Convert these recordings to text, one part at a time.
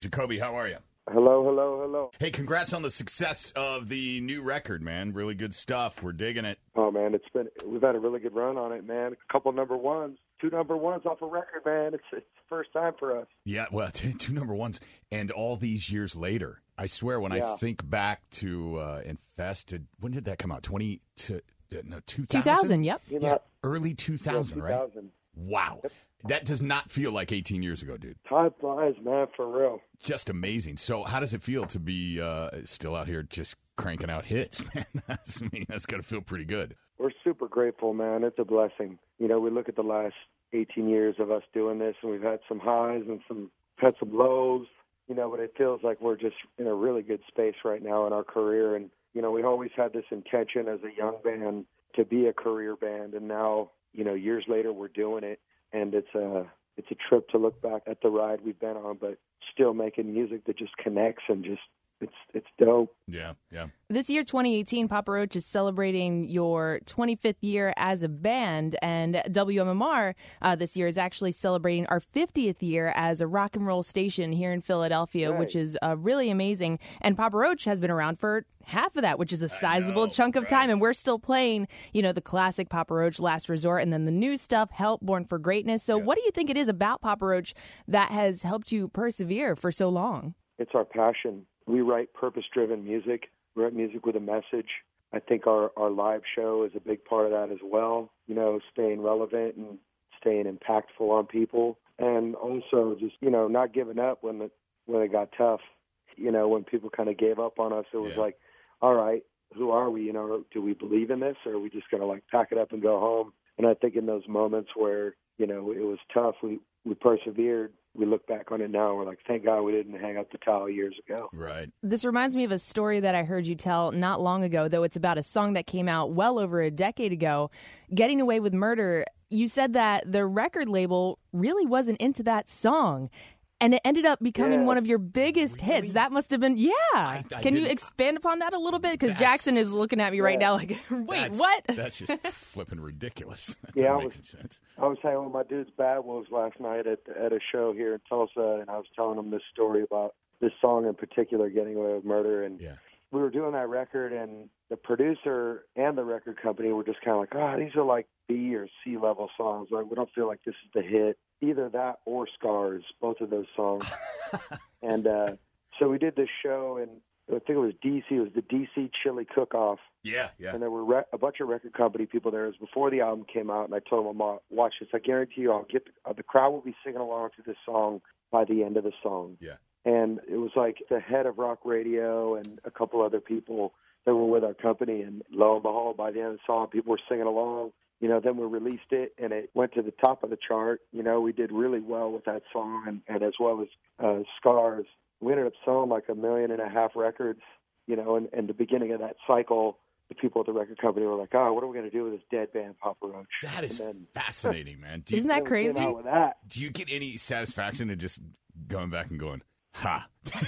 Jacoby, how are you? Hello, hello, hello. Hey, congrats on the success of the new record, man. Really good stuff. We're digging it. Oh man, we've had a really good run on it, man. A couple number ones, 2 number ones off a record, man. It's the first time for us. Yeah, well, 2 number ones, and all these years later, I swear, when I think back to Infested, when did that come out? 2000? 2000, yep. Yeah, early 2000, yeah, right? Wow. Yep. That does not feel like 18 years ago, dude. Time flies, man, for real. Just amazing. So how does it feel to be still out here just cranking out hits, man? That's got to feel pretty good. We're super grateful, man. It's a blessing. You know, we look at the last 18 years of us doing this, and we've had some highs and had some lows, you know, but it feels like we're just in a really good space right now in our career. And, you know, we always had this intention as a young band to be a career band, and now, you know, years later we're doing it. And it's a trip to look back at the ride we've been on, but still making music that just connects and just it's dope. Yeah. This year, 2018, Papa Roach is celebrating your 25th year as a band, and WMMR this year is actually celebrating our 50th year as a rock and roll station here in Philadelphia, right. which is really amazing. And Papa Roach has been around for half of that, which is a sizable chunk of time, and we're still playing, you know, the classic Papa Roach, Last Resort, and then the new stuff, Help, Born for Greatness. So what do you think it is about Papa Roach that has helped you persevere for so long? It's our passion. We write purpose-driven music. We write music with a message. I think our live show is a big part of that as well, you know, staying relevant and staying impactful on people. And also just, you know, not giving up when it got tough. You know, when people kind of gave up on us, it was like, all right, who are we? You know, do we believe in this, or are we just going to, like, pack it up and go home? And I think in those moments where, you know, it was tough, we persevered. We look back on it now, and we're like, thank God we didn't hang up the towel years ago. Right. This reminds me of a story that I heard you tell not long ago, though it's about a song that came out well over a decade ago, Getting Away with Murder. You said that the record label really wasn't into that song, and it ended up becoming one of your biggest hits. That must have been, I Can you expand upon that a little bit? Because Jackson is looking at me right now like, wait, what? That's just flipping ridiculous. That Yeah, makes sense. I was hanging with my dudes Bad Wolves last night at a show here in Tulsa, and I was telling them this story about this song in particular, Getting Away with Murder. And we were doing that record, and the producer and the record company were just kind of like, these are like B or C level songs. Like, we don't feel like this is the hit. Either that or Scars, both of those songs. And so we did this show, and I think it was D.C. It was the D.C. Chili Cook-Off. Yeah. And there were a bunch of record company people there. It was before the album came out, and I told them, watch this. I guarantee you I'll get the crowd will be singing along to this song by the end of the song. Yeah. And it was like the head of rock radio and a couple other people that were with our company, and lo and behold, by the end of the song, people were singing along. You know, then we released it, and it went to the top of the chart. You know, we did really well with that song, and as well as Scars. We ended up selling like 1.5 million records, you know, and the beginning of that cycle, the people at the record company were like, what are we going to do with this dead band, Papa Roach? That is fascinating, man. Isn't that crazy? Do you get any satisfaction in just going back and going, ha,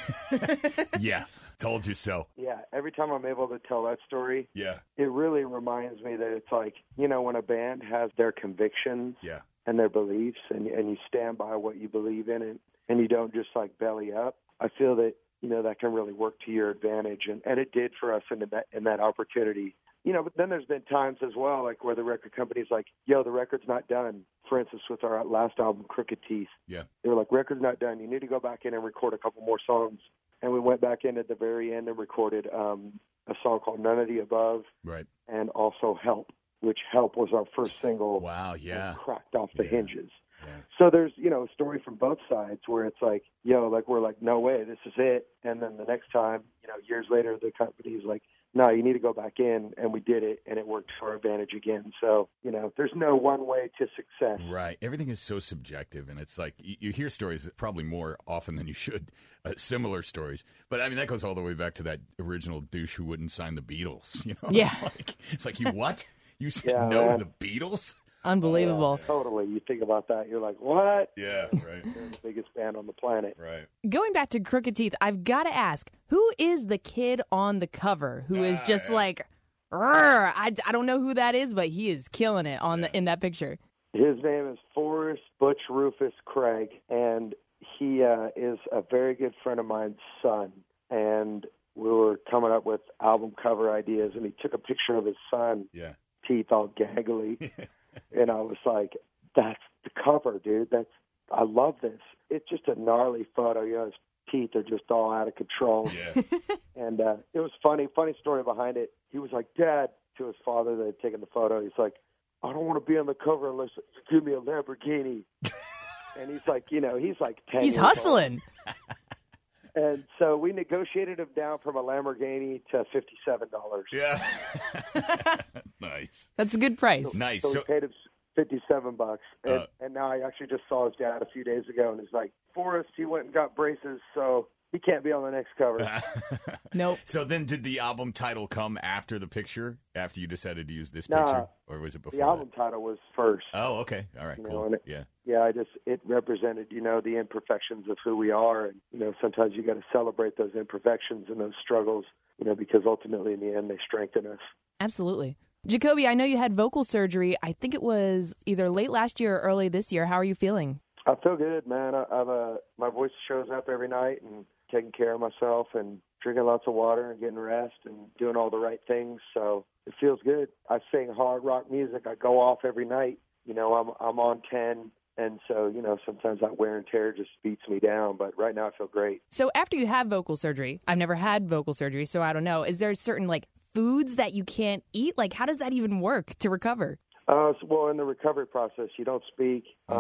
yeah, told you so? Yeah, every time I'm able to tell that story, it really reminds me that it's like, you know, when a band has their convictions and their beliefs, and you stand by what you believe in, and you don't just like belly up, I feel that, you know, that can really work to your advantage, and it did for us in that opportunity. You know, but then there's been times as well, like where the record company's like, yo, the record's not done. For instance, with our last album, Crooked Teeth. Yeah. They were like, record's not done. You need to go back in and record a couple more songs. And we went back in at the very end and recorded a song called None of the Above. Right. And also Help, which Help was our first single. Wow, yeah. Cracked off the hinges. Yeah. So there's, you know, a story from both sides where it's like, yo, like we're like, no way, this is it. And then the next time, you know, years later, the company's like, no, you need to go back in, and we did it, and it worked to our advantage again. So, you know, there's no one way to success. Right. Everything is so subjective, and it's like you hear stories probably more often than you should, similar stories. But, I mean, that goes all the way back to that original douche who wouldn't sign the Beatles. You know? Yeah. It's like you what? You said no to the Beatles? Unbelievable. Totally. You think about that, you're like, what? Yeah, right. They're the biggest band on the planet. Right. Going back to Crooked Teeth, I've got to ask, who is the kid on the cover who is just like, I don't know who that is, but he is killing it in that picture. His name is Forrest Butch Rufus Craig, and He is a very good friend of mine's son, and we were coming up with album cover ideas, and he took a picture of his son, teeth all gaggly, and I was like, that's the cover, dude. I love this. It's just a gnarly photo. You know, his teeth are just all out of control. Yeah. And it was funny story behind it. He was like, Dad, to his father that had taken the photo, he's like, I don't want to be on the cover unless you give me a Lamborghini. And he's like, you know, he's like 10 He's hustling. And so we negotiated him down from a Lamborghini to $57. Yeah. Nice. That's a good price. Nice. So we paid him $57. And now I actually just saw his dad a few days ago, and he's like, Forrest, he went and got braces, so he can't be on the next cover. Nope. So then did the album title come after the picture, after you decided to use this picture? Or was it before? The album title was first. Oh, okay. All right, cool. Yeah, it represented, you know, the imperfections of who we are. And, you know, sometimes you got to celebrate those imperfections and those struggles, you know, because ultimately in the end they strengthen us. Absolutely. Jacoby, I know you had vocal surgery. I think it was either late last year or early this year. How are you feeling? I feel good, man. My voice shows up every night, and taking care of myself and drinking lots of water and getting rest and doing all the right things. So it feels good. I sing hard rock music. I go off every night. You know, I'm on 10. And so, you know, sometimes that wear and tear just beats me down. But right now I feel great. So after you have vocal surgery, I've never had vocal surgery, so I don't know. Is there certain, like, foods that you can't eat? Like, how does that even work to recover? Well, in the recovery process, you don't speak.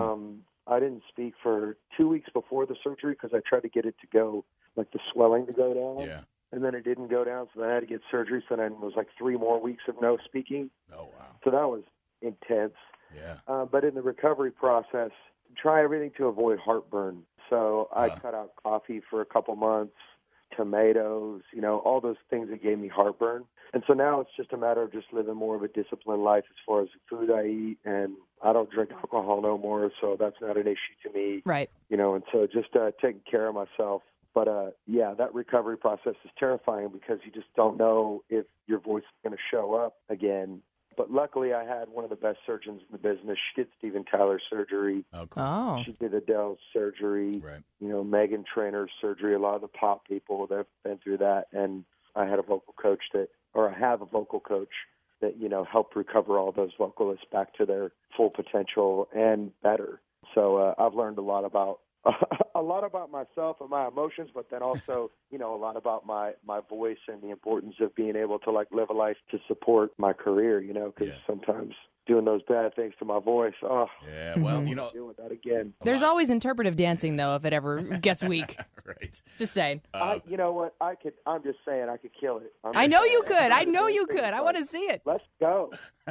I didn't speak for 2 weeks before the surgery because I tried to get it to go, like the swelling to go down. Yeah. And then it didn't go down, so then I had to get surgery. So then it was like 3 more weeks of no speaking. Oh, wow. So that was intense. Yeah. But in the recovery process, try everything to avoid heartburn. So I cut out coffee for a couple months, tomatoes, you know, all those things that gave me heartburn. And so now it's just a matter of just living more of a disciplined life as far as the food I eat, and I don't drink alcohol no more, so that's not an issue to me. Right. You know, and so just taking care of myself. But, yeah, that recovery process is terrifying because you just don't know if your voice is going to show up again. But luckily, I had one of the best surgeons in the business. She did Steven Tyler's surgery. Oh, cool. Oh. She did Adele's surgery. Right. You know, Meghan Trainor's surgery. A lot of the pop people that have been through that. And I had a vocal coach I have a vocal coach that, you know, helped recover all those vocalists back to their full potential and better. So I've learned a lot about myself and my emotions, but then also, you know, a lot about my voice and the importance of being able to, like, live a life to support my career, you know, because sometimes doing those bad things to my voice, yeah, well, you know, doing that again. There's always interpretive dancing, though, if it ever gets weak. Right. Just saying. You know what? I'm just saying I could kill it. I know you could. I know you could. I want to see it. Let's go.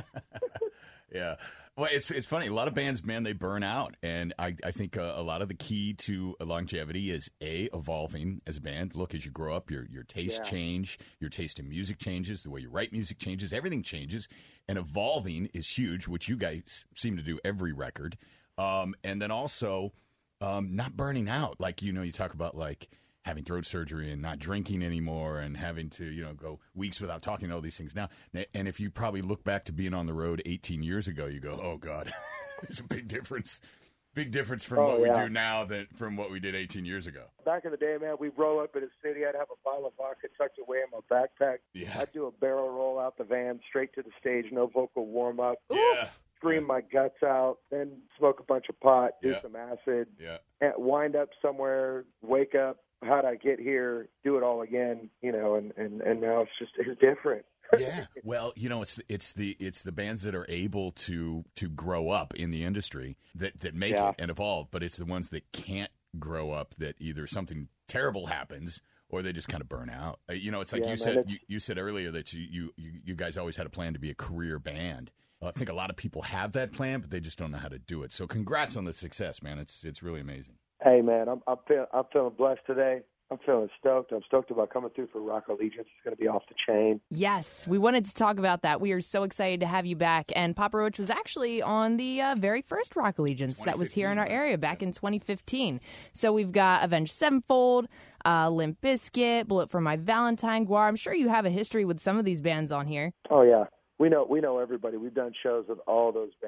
Yeah. Well, it's funny. A lot of bands, man, they burn out. And I think a lot of the key to longevity is, evolving as a band. Look, as you grow up, your tastes change. Your taste in music changes. The way you write music changes. Everything changes. And evolving is huge, which you guys seem to do every record. And then also not burning out. Like, you know, you talk about, like, having throat surgery and not drinking anymore and having to, you know, go weeks without talking, all these things now. And if you probably look back to being on the road 18 years ago, you go, oh, God, there's a big difference. Big difference from what we do now from what we did 18 years ago. Back in the day, man, we'd roll up in a city. I'd have a bottle of vodka tucked away in my backpack. Yeah. I'd do a barrel roll out the van, straight to the stage, no vocal warm-up. Yeah. Scream my guts out, then smoke a bunch of pot, do some acid, and wind up somewhere, wake up. How'd I get here? Do it all again, you know, and now it's different. Yeah, well, you know, it's the bands that are able to grow up in the industry that make it and evolve, but it's the ones that can't grow up that either something terrible happens or they just kind of burn out. You know, it's like you said earlier that you guys always had a plan to be a career band. I think a lot of people have that plan, but they just don't know how to do it. So congrats on the success, man. It's really amazing. Hey, man, I'm feeling blessed today. I'm feeling stoked. I'm stoked about coming through for Rock Allegiance. It's going to be off the chain. Yes, we wanted to talk about that. We are so excited to have you back. And Papa Roach was actually on the very first Rock Allegiance that was here in our area back in 2015. So we've got Avenged Sevenfold, Limp Bizkit, Bullet for My Valentine, Guar. I'm sure you have a history with some of these bands on here. Oh, yeah. We know everybody. We've done shows with all those bands.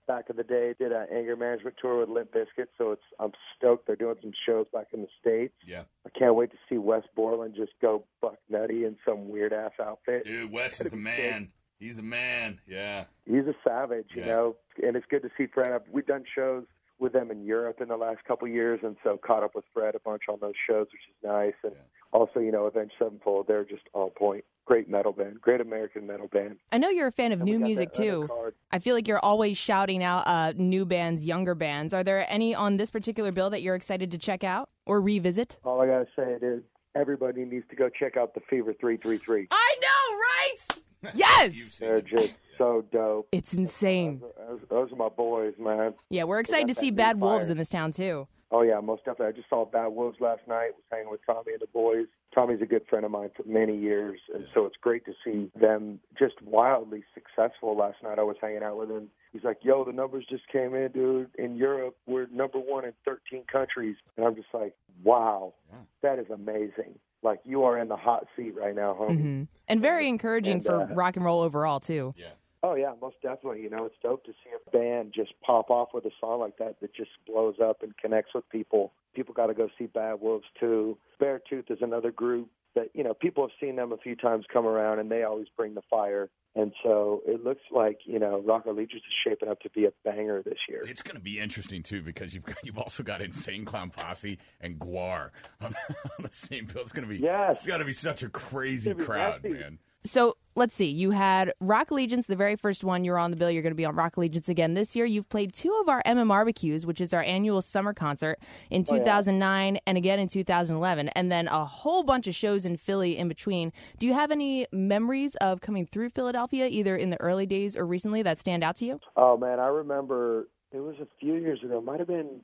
back in the day, did an anger management tour with Limp Bizkit, so I'm stoked. They're doing some shows back in the States. Yeah. I can't wait to see Wes Borland just go buck nutty in some weird-ass outfit. Dude, Wes is the man. He's the man, yeah. He's a savage, you know, and it's good to see Fred. We've done shows with them in Europe in the last couple of years, and so caught up with Fred a bunch on those shows, which is nice. And also, you know, Avenged Sevenfold, they're just on point. Great metal band, great American metal band. I know you're a fan of new music, too. I feel like you're always shouting out new bands, younger bands. Are there any on this particular bill that you're excited to check out or revisit? All I got to say is everybody needs to go check out the Fever 333. I know, right? Yes! They're just so dope. It's insane. Those are my boys, man. Yeah, we're excited to see Bad Wolves in this town, too. Oh, yeah, most definitely. I just saw Bad Wolves last night, was hanging with Tommy and the boys. Tommy's a good friend of mine for many years, and so it's great to see them just wildly successful. Last night I was hanging out with him. He's like, yo, the numbers just came in, dude. In Europe, we're number 1 in 13 countries. And I'm just like, wow, that is amazing. Like, you are in the hot seat right now, homie. Mm-hmm. And very encouraging for rock and roll overall, too. Yeah. Oh, yeah, most definitely. You know, it's dope to see a band just pop off with a song like that just blows up and connects with people. People got to go see Bad Wolves, too. Beartooth is another group that, you know, people have seen them a few times come around, and they always bring the fire. And so it looks like, you know, Rock Allegiance is shaping up to be a banger this year. It's going to be interesting, too, because you've also got Insane Clown Posse and Gwar on the same bill. It's going to be, it's got to be such a crazy crowd, man. So let's see. You had Rock Allegiance, the very first one. You were on the bill. You're going to be on Rock Allegiance again this year. You've played 2 of our Barbecues, which is our annual summer concert, in 2009 and again in 2011, and then a whole bunch of shows in Philly in between. Do you have any memories of coming through Philadelphia, either in the early days or recently, that stand out to you? Oh, man, I remember it was a few years ago. It might have been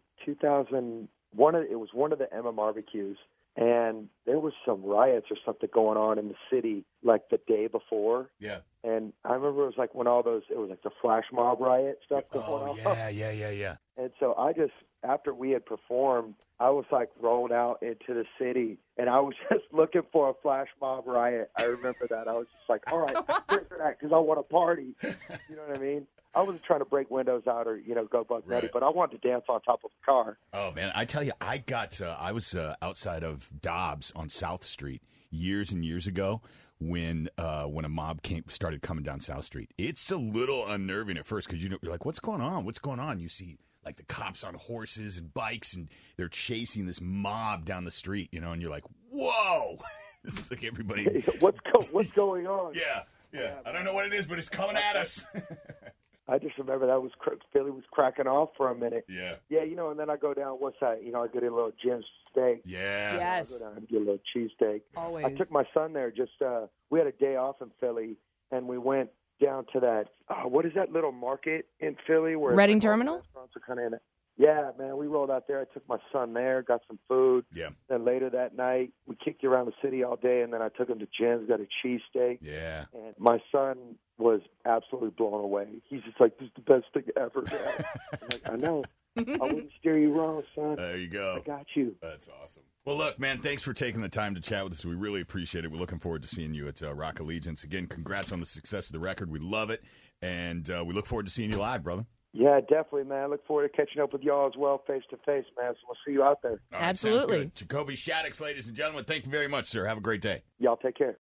2001. It was one of the Barbecues. And there was some riots or something going on in the city like the day before. Yeah. And I remember it was like when it was like the flash mob riot stuff going on. Yeah. And so I just, after we had performed, I was like rolled out into the city and I was just looking for a flash mob riot. I remember that. I was just like, all right, here's that because I want to party. You know what I mean? I wasn't trying to break windows out or, you know, go buck nutty, but I wanted to dance on top of the car. Oh, man, I tell you, I was outside of Dobbs on South Street years and years ago when a mob started coming down South Street. It's a little unnerving at first because you're like, what's going on? What's going on? You see, like, the cops on horses and bikes, and they're chasing this mob down the street, you know, and you're like, whoa. This is like everybody. What's going on? Yeah. I don't know what it is, but it's coming at us. I just remember Philly was cracking off for a minute. Yeah. Yeah, you know, and then I go down, what's that? You know, I get a little Jim's steak. Yeah. Yes. I go down and get a little cheesesteak. Always. I took my son there we had a day off in Philly, and we went down to that, what is that little market in Philly? Where Reading Terminal? Restaurants are kind of in it. Yeah, man, we rolled out there. I took my son there, got some food. Yeah. Then later that night, we kicked around the city all day, and then I took him to Jim's, got a cheesesteak. Yeah. And my son was absolutely blown away. He's just like, this is the best thing ever, Dad. I'm like, I know. I wouldn't steer you wrong, son. There you go. I got you. That's awesome. Well, look, man, thanks for taking the time to chat with us. We really appreciate it. We're looking forward to seeing you at Rock Allegiance. Again, congrats on the success of the record. We love it, and we look forward to seeing you live, brother. Yeah, definitely, man. I look forward to catching up with y'all as well, face-to-face, man. So we'll see you out there. All right, absolutely. Jacoby Shaddix, ladies and gentlemen, thank you very much, sir. Have a great day. Y'all take care.